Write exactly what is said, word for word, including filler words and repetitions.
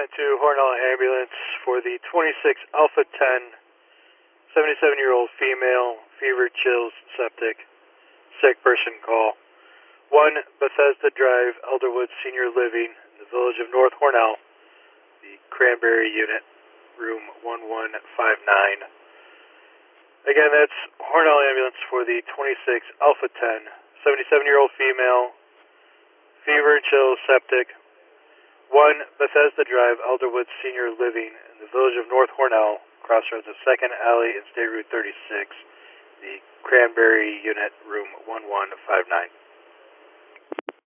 sent to Hornell Ambulance for the twenty-six Alpha ten, seventy-seven-year-old female, fever, chills, septic, sick person call. one Bethesda Drive, Elderwood Senior Living, in the village of North Hornell, the Cranberry Unit, room one one five nine. Again, that's Hornell Ambulance for the twenty-six Alpha ten, seventy-seven-year-old female, fever, chills, septic, one Bethesda Drive, Elderwood Senior Living, in the village of North Hornell, crossroads of second Alley and State Route thirty-six, the Cranberry Unit, room one one five nine.